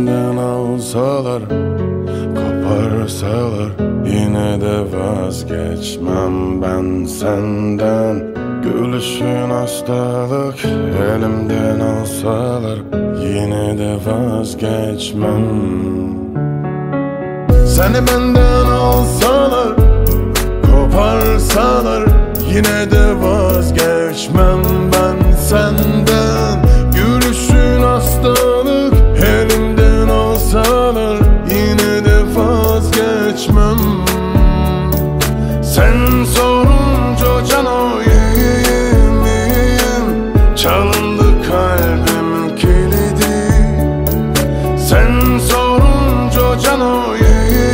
benden alsalar, koparsalar, yine de vazgeçmem ben senden. Gülüşün hastalık, elimden alsalar, yine de vazgeçmem. Seni benden alsalar, koparsalar, yine de vazgeçmem ben senden. Gülüşün hastalık, elimden alsalar, yine de vazgeçmem. Sen sorunca canayım, çalındı kalbim kilidi. Sen sorunca canayım,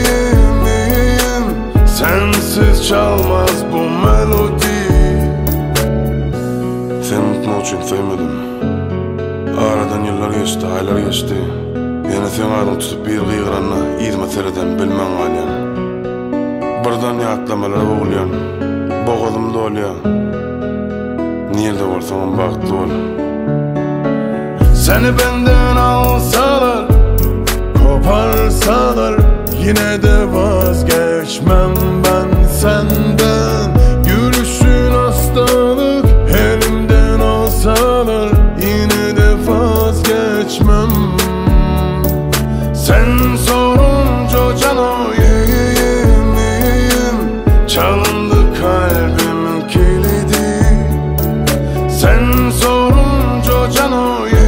sensiz çalmaz bu melodi. Seni unutmak için sevmedim. Aradan yıllar geçti, aylar geçti. Yine sen adını tutup bir kıyıranla izme sereden bilmem alyan. Buradan yatlamalara boğulayan, boğazımda oluyor. Nerede varsan baktı ol. Seni benden alsalar, koparsalar, yine de vazgeçmem ben senden. Gülüşün hastalık, elimden alsalar, yine de vazgeçmem. Sen sorunca canayım, çalındı kalbim kilidi. Sen sorunca canayım,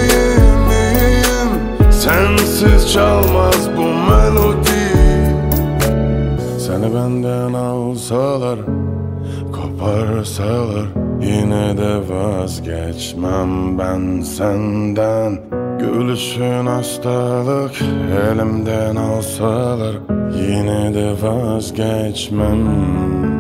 sensiz çalmaz bu melodi. Seni benden alsalar, koparsalar, yine de vazgeçmem ben senden. Gülüşün hastalık, elimden alsalar, yine de vazgeçmem.